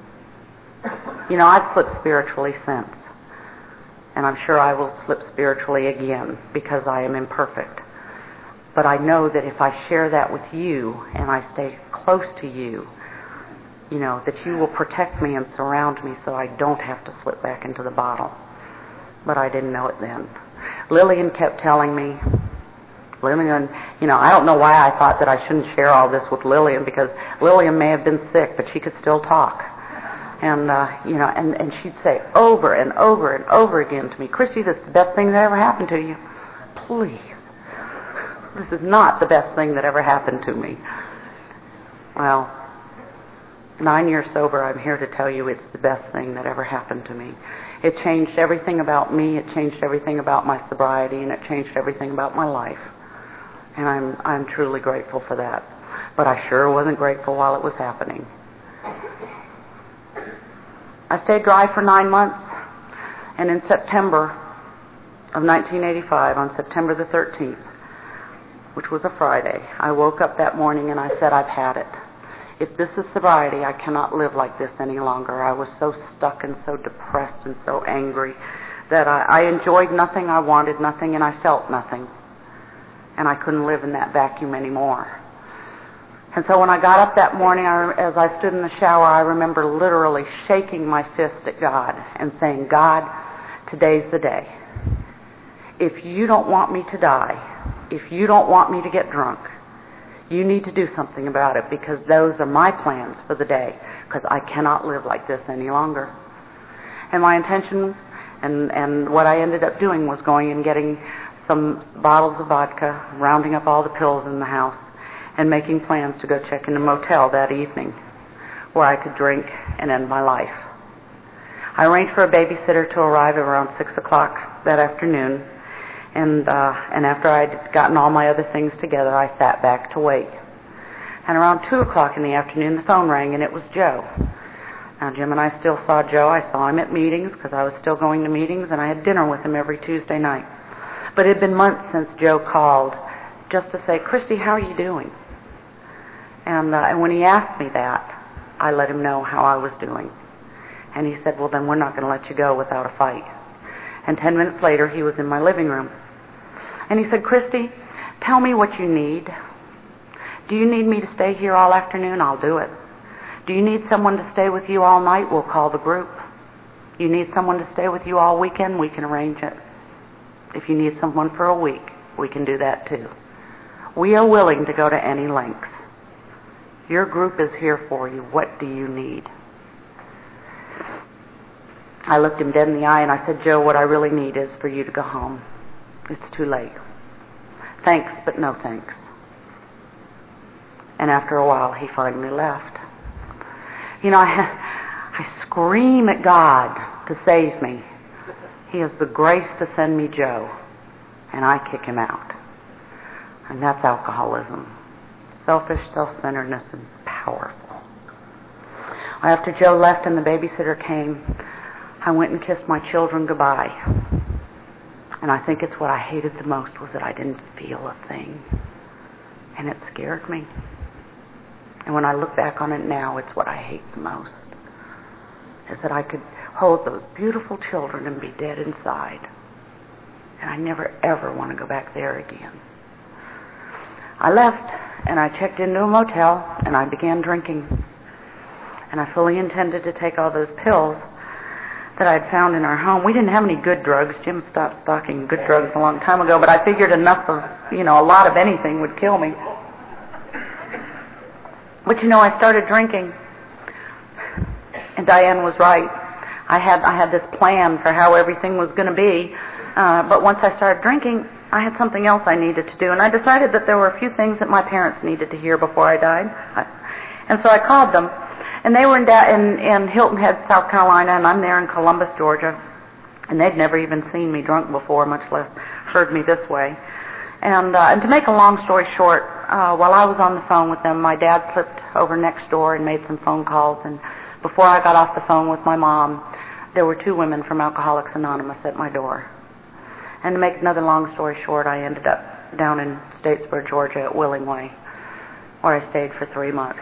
You know, I've slipped spiritually since, and I'm sure I will slip spiritually again because I am imperfect. But I know that if I share that with you and I stay close to you, you know, that you will protect me and surround me so I don't have to slip back into the bottle. But I didn't know it then. Lillian kept telling me, Lillian, you know, I don't know why I thought that I shouldn't share all this with Lillian, because Lillian may have been sick, but she could still talk. And, uh, you know, and, and she'd say over and over and over again to me, Christy, this is the best thing that ever happened to you. Please. This is not the best thing that ever happened to me. Well, nine years sober, I'm here to tell you it's the best thing that ever happened to me. It changed everything about me, it changed everything about my sobriety, and it changed everything about my life. And I'm I'm truly grateful for that. But I sure wasn't grateful while it was happening. I stayed dry for nine months, and in September of nineteen eighty-five, on September the thirteenth, which was a Friday, I woke up that morning and I said, I've had it. If this is sobriety, I cannot live like this any longer. I was so stuck and so depressed and so angry that I, I enjoyed nothing, I wanted nothing, and I felt nothing. And I couldn't live in that vacuum anymore. And so when I got up that morning, I, as I stood in the shower, I remember literally shaking my fist at God and saying, God, today's the day. If you don't want me to die, if you don't want me to get drunk, you need to do something about it, because those are my plans for the day, because I cannot live like this any longer. And my intention and, and what I ended up doing was going and getting some bottles of vodka, rounding up all the pills in the house, and making plans to go check in a motel that evening where I could drink and end my life. I arranged for a babysitter to arrive around six o'clock that afternoon, and uh, and after I'd gotten all my other things together, I sat back to wait. And around two o'clock in the afternoon, the phone rang, and it was Joe. Now, Jim and I still saw Joe. I saw him at meetings because I was still going to meetings, and I had dinner with him every Tuesday night. But it had been months since Joe called just to say, Christy, how are you doing? And, uh, and when he asked me that, I let him know how I was doing. And he said, well, then we're not going to let you go without a fight. And ten minutes later, he was in my living room. And he said, Christy, tell me what you need. Do you need me to stay here all afternoon? I'll do it. Do you need someone to stay with you all night? We'll call the group. You need someone to stay with you all weekend? We can arrange it. If you need someone for a week, we can do that too. We are willing to go to any lengths. Your group is here for you. What do you need? I looked him dead in the eye and I said, Joe, what I really need is for you to go home. It's too late. Thanks, but no thanks. And after a while, he finally left. You know, I, I scream at God to save me. He has the grace to send me Joe, and I kick him out. And that's alcoholism. Selfish, self-centeredness, and powerful. After Joe left and the babysitter came, I went and kissed my children goodbye. And I think it's what I hated the most was that I didn't feel a thing. And it scared me. And when I look back on it now, it's what I hate the most. Is that I could hold those beautiful children and be dead inside. And I never ever want to go back there again. I left and I checked into a motel and I began drinking. And I fully intended to take all those pills that I'd found in our home. We didn't have any good drugs. Jim stopped stocking good drugs a long time ago, but I figured enough of, you know, a lot of anything would kill me. But you know, I started drinking. And Diane was right. I had I had this plan for how everything was going to be. Uh, but once I started drinking, I had something else I needed to do. And I decided that there were a few things that my parents needed to hear before I died. I, and so I called them. And they were in, da- in, in Hilton Head, South Carolina, and I'm there in Columbus, Georgia. And they'd never even seen me drunk before, much less heard me this way. And, uh, and to make a long story short, uh, while I was on the phone with them, my dad slipped over next door and made some phone calls. And before I got off the phone with my mom, there were two women from Alcoholics Anonymous at my door. And to make another long story short, I ended up down in Statesboro, Georgia at Willingway, where I stayed for three months.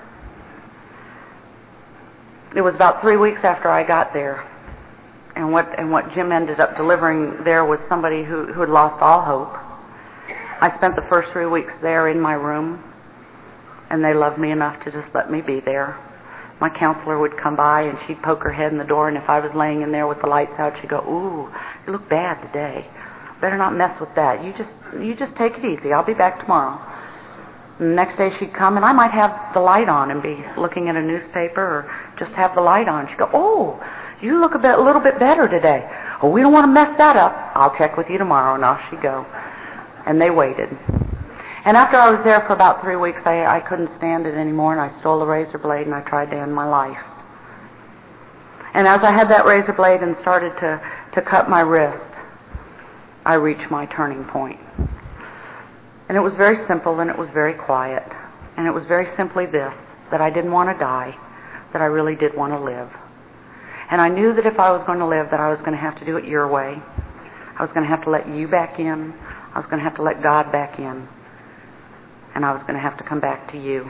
It was about three weeks after I got there, and what and what Jim ended up delivering there was somebody who, who had lost all hope. I spent the first three weeks there in my room, and they loved me enough to just let me be there. My counselor would come by, and she'd poke her head in the door, and if I was laying in there with the lights out, she'd go, "Ooh, you look bad today. Better not mess with that. You just you just take it easy. I'll be back tomorrow." And the next day she'd come, and I might have the light on and be looking at a newspaper or just have the light on. She'd go, "Oh, you look a, bit, a little bit better today. Oh, we don't want to mess that up. I'll check with you tomorrow." And off she'd go. And they waited. And after I was there for about three weeks, I, I couldn't stand it anymore, and I stole a razor blade and I tried to end my life. And as I had that razor blade and started to, to cut my wrist, I reached my turning point. And it was very simple and it was very quiet. And it was very simply this, that I didn't want to die, that I really did want to live. And I knew that if I was going to live, that I was going to have to do it your way. I was going to have to let you back in. I was going to have to let God back in. And I was going to have to come back to you.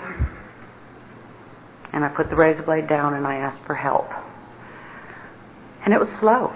And I put the razor blade down and I asked for help. And it was slow.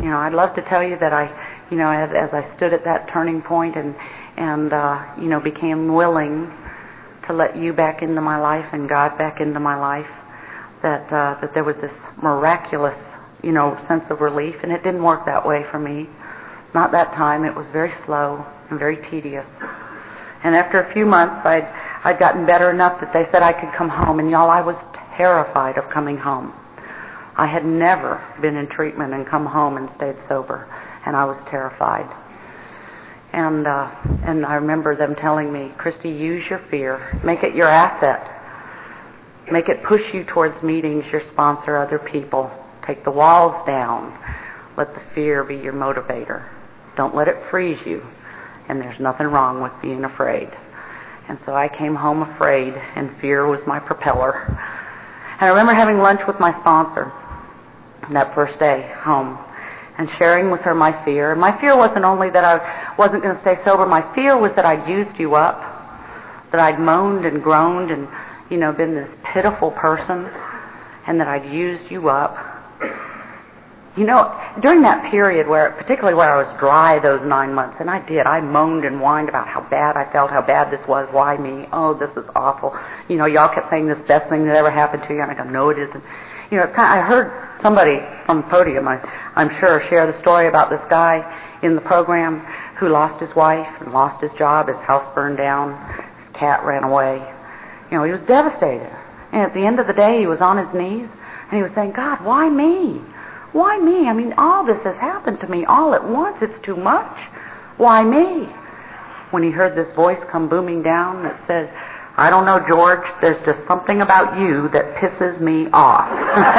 You know, I'd love to tell you that I, you know, as, as I stood at that turning point and, and uh, you know, became willing to let you back into my life and God back into my life, that uh, that there was this miraculous, you know, sense of relief, and it didn't work that way for me. Not that time. It was very slow and very tedious. And after a few months, I'd I'd gotten better enough that they said I could come home, and y'all, I was terrified of coming home. I had never been in treatment and come home and stayed sober, and I was terrified. And uh, and I remember them telling me, Christy, use your fear, make it your asset, make it push you towards meetings, your sponsor, other people. Take the walls down. Let the fear be your motivator. Don't let it freeze you. And there's nothing wrong with being afraid. And so I came home afraid, and fear was my propeller. And I remember having lunch with my sponsor that first day home and sharing with her my fear. And my fear wasn't only that I wasn't going to stay sober. My fear was that I'd used you up, that I'd moaned and groaned and, you know, been this pitiful person, and that I'd used you up. You know, during that period, where, particularly where I was dry those nine months, and I did, I moaned and whined about how bad I felt, how bad this was, why me, oh, this is awful. You know, y'all kept saying this best thing that ever happened to you, and I go, no, it isn't. You know, it's kind of, I heard somebody from the podium, I, I'm sure, share the story about this guy in the program who lost his wife and lost his job, his house burned down, his cat ran away. You know, he was devastated. And at the end of the day, he was on his knees, and he was saying, God, why me? Why me? I mean, all this has happened to me all at once. It's too much. Why me? When he heard this voice come booming down that said, I don't know, George, there's just something about you that pisses me off.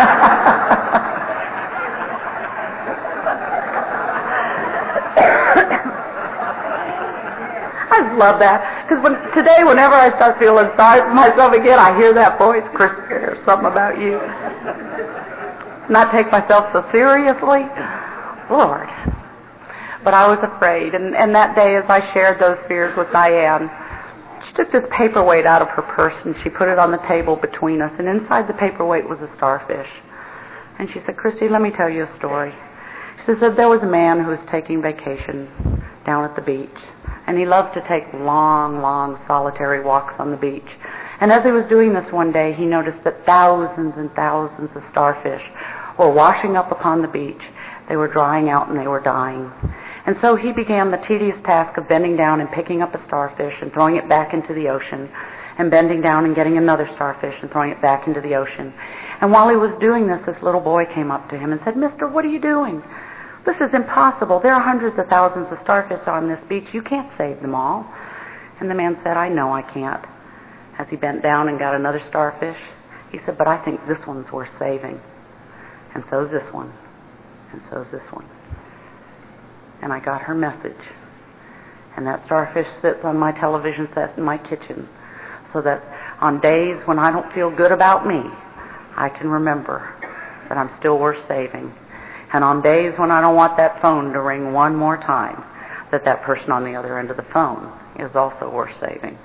I love that. Because when, today, whenever I start feeling sorry for myself again, I hear that voice, Chris, there's something about you. Not take myself so seriously. Lord. But I was afraid. And, and that day, as I shared those fears with Diane, she took this paperweight out of her purse and she put it on the table between us. And inside the paperweight was a starfish. And she said, Christy, let me tell you a story. She said there was a man who was taking vacation down at the beach. And he loved to take long, long, solitary walks on the beach. And as he was doing this one day, he noticed that thousands and thousands of starfish were washing up upon the beach. They were drying out and they were dying. And so he began the tedious task of bending down and picking up a starfish and throwing it back into the ocean, and bending down and getting another starfish and throwing it back into the ocean. And while he was doing this, this little boy came up to him and said, Mister, what are you doing? This is impossible. There are hundreds of thousands of starfish on this beach. You can't save them all. And the man said, I know I can't. As he bent down and got another starfish, he said, but I think this one's worth saving. And so's this one. And so's this one. And I got her message. And that starfish sits on my television set in my kitchen, so that on days when I don't feel good about me, I can remember that I'm still worth saving. And on days when I don't want that phone to ring one more time, that that person on the other end of the phone is also worth saving.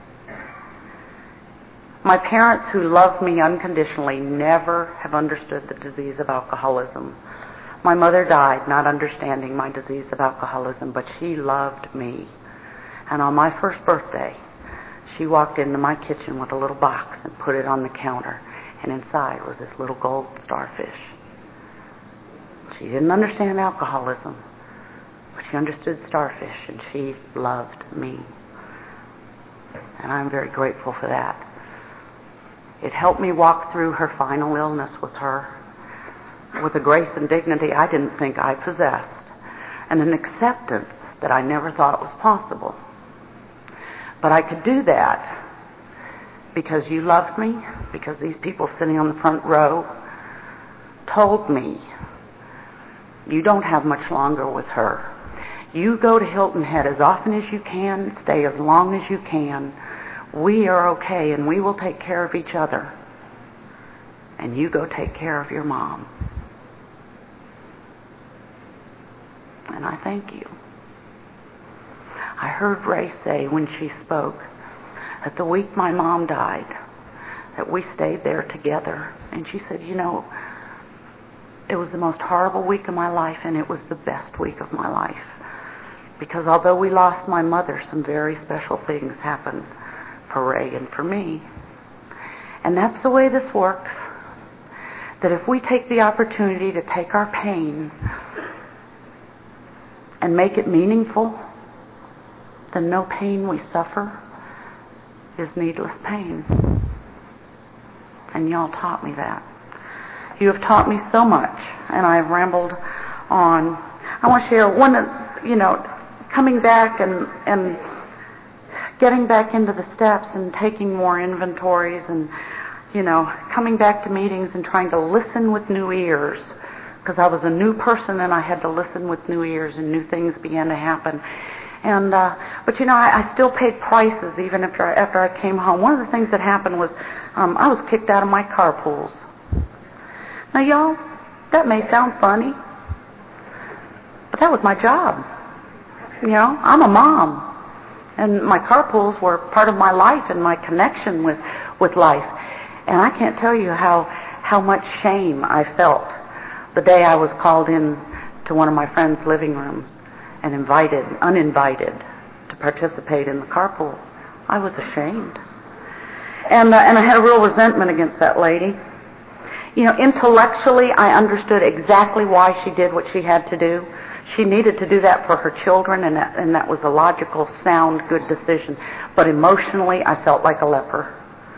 My parents, who loved me unconditionally, never have understood the disease of alcoholism. My mother died not understanding my disease of alcoholism, but she loved me. And on my first birthday, she walked into my kitchen with a little box and put it on the counter, and inside was this little gold starfish. She didn't understand alcoholism, but she understood starfish, and she loved me. And I'm very grateful for that. It helped me walk through her final illness with her with a grace and dignity I didn't think I possessed, and an acceptance that I never thought was possible. But I could do that because you loved me, because these people sitting on the front row told me, you don't have much longer with her. You go to Hilton Head as often as you can, stay as long as you can. We are okay, and we will take care of each other. And you go take care of your mom. And I thank you. I heard Ray say when she spoke that the week my mom died, that we stayed there together. And she said, you know, It was the most horrible week of my life, and it was the best week of my life. Because although we lost my mother, some very special things happened for Ray and for me. And that's the way this works. That if we take the opportunity to take our pain and make it meaningful, then no pain we suffer is needless pain. And y'all taught me that. You have taught me so much, and I've rambled on. I want to share one of, you know, coming back and, and getting back into the steps and taking more inventories and, you know, coming back to meetings and trying to listen with new ears, because I was a new person and I had to listen with new ears, and new things began to happen. And uh, but you know, I, I still paid prices even after I, after I came home. One of the things that happened was um, I was kicked out of my carpools. Now, y'all, that may sound funny, but that was my job. You know, I'm a mom, and my carpools were part of my life and my connection with, with life. And I can't tell you how how much shame I felt the day I was called in to one of my friend's living rooms and invited, uninvited, to participate in the carpool. I was ashamed. And, uh, and I had a real resentment against that lady. You know, intellectually, I understood exactly why she did what she had to do. She needed to do that for her children, and that, and that was a logical, sound, good decision. But emotionally, I felt like a leper.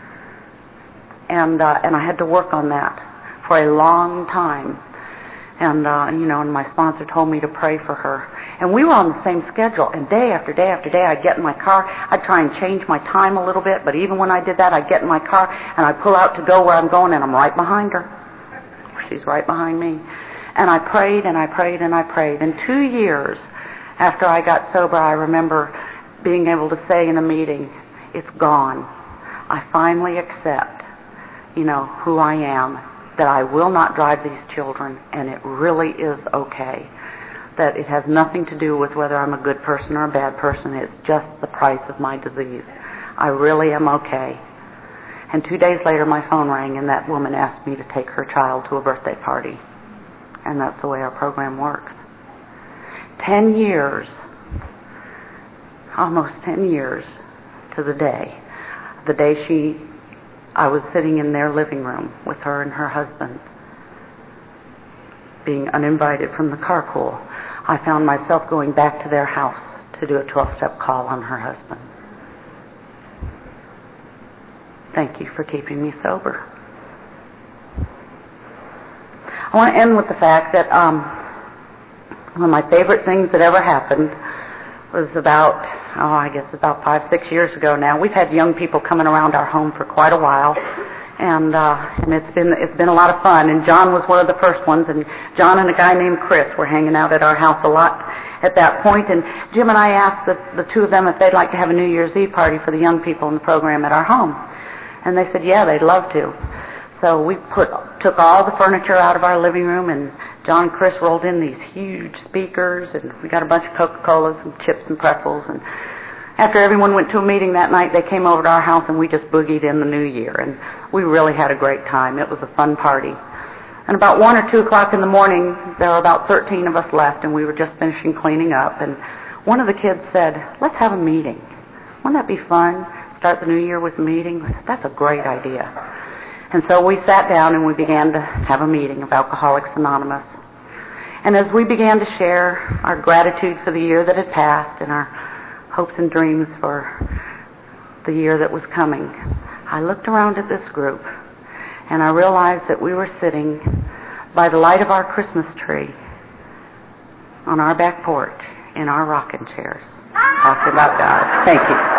And, uh, and I had to work on that for a long time. And, uh, you know, and my sponsor told me to pray for her. And we were on the same schedule. And day after day after day, I'd get in my car. I'd try and change my time a little bit. But even when I did that, I'd get in my car and I'd pull out to go where I'm going, and I'm right behind her. She's right behind me. And I prayed and I prayed and I prayed. And two years after I got sober, I remember being able to say in a meeting, it's gone. I finally accept, you know, who I am, that I will not drive these children, and it really is okay. That it has nothing to do with whether I'm a good person or a bad person. It's just the price of my disease. I really am okay. And two days later, my phone rang, and that woman asked me to take her child to a birthday party. And that's the way our program works. Ten years, almost ten years to the day, the day she, I was sitting in their living room with her and her husband, being uninvited from the carpool, I found myself going back to their house to do a twelve-step call on her husband. Thank you for keeping me sober. I want to end with the fact that um, one of my favorite things that ever happened was about, oh, I guess about five, six years ago now. We've had young people coming around our home for quite a while, and uh, and it's been it's been a lot of fun. And John was one of the first ones, and John and a guy named Chris were hanging out at our house a lot at that point. And Jim and I asked the, the two of them if they'd like to have a New Year's Eve party for the young people in the program at our home, and they said, yeah, they'd love to. So we put took all the furniture out of our living room, and John and Chris rolled in these huge speakers, and we got a bunch of Coca-Colas and chips and pretzels. And after everyone went to a meeting that night, they came over to our house, and we just boogied in the new year. And we really had a great time. It was a fun party. And about one or two o'clock in the morning, there were about thirteen of us left, and we were just finishing cleaning up. And one of the kids said, let's have a meeting. Wouldn't that be fun? Start the new year with a meeting? I said, that's a great idea. And so we sat down and we began to have a meeting of Alcoholics Anonymous. And as we began to share our gratitude for the year that had passed and our hopes and dreams for the year that was coming, I looked around at this group and I realized that we were sitting by the light of our Christmas tree on our back porch in our rocking chairs talking about God. Thank you.